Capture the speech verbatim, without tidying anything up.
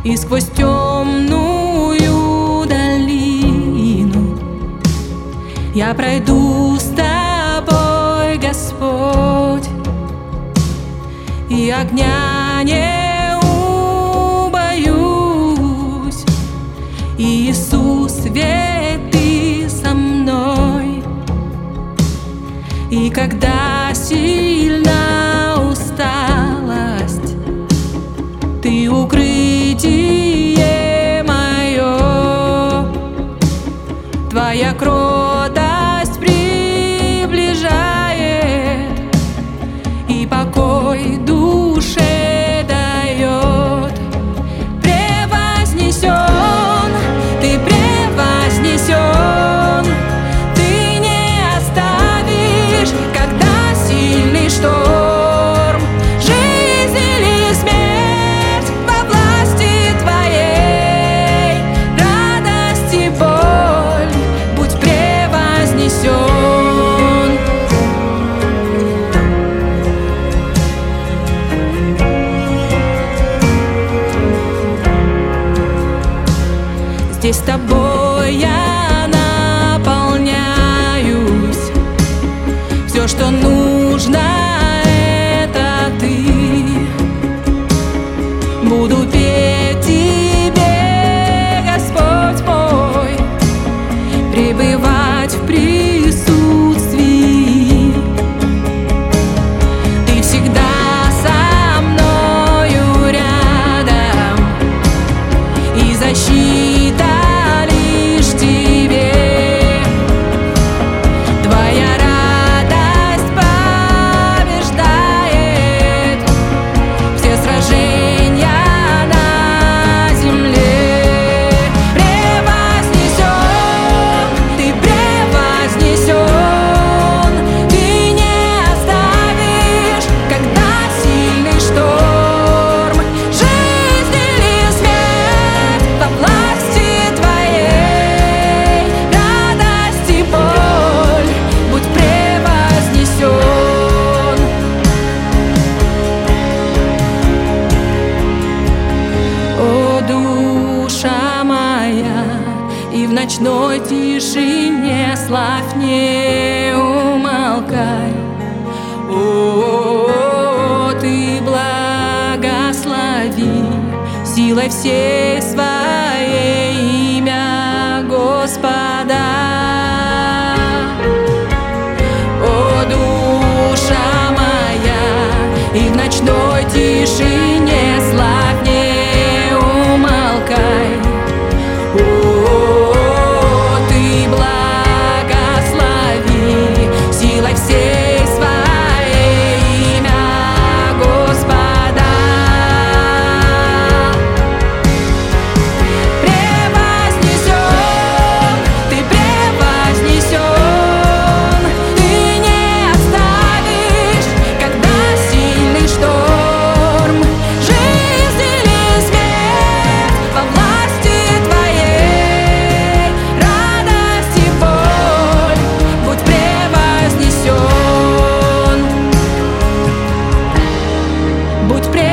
И сквозь темную долину я пройду с тобой, Господь, и огня не убоюсь. Иисус, ведь Ты со мной. И когда сильна усталость, Ты укрытие мое. Твоя кротость приближает и покой душе дает. Превознесен, Ты превознесен, Ты не оставишь, когда сильный шторм, жизнь или смерть во власти Твоей, радость и боль, будь превознесен. Здесь с Тобой я наполняюсь. Все, что нужно, это Ты. Буду петь Тебе, Господь мой, пребывать в присутствии. Ты всегда со мною рядом, и защита лишь в Тебе. Твоя радость побеждает все сражения на земле. Превознесен, Ты превознесен, Ты не оставишь, когда сильный шторм, жизнь или смерть во власти Твоей, радость и боль, будь превознесен. О, душа моя, и в ночной тишине славь не умолкай. О, Ты благослови силой всей своей имя Господа. О, душа моя, и в ночной тишине славь не умолкай. О, Ты благослови силой всей своей имя Господа. Превознесен, Ты превознесен, Ты не оставишь, когда сильный шторм, жизнь или смерть во власти Твоей, радость и боль, будь превознесен, будь превознесен.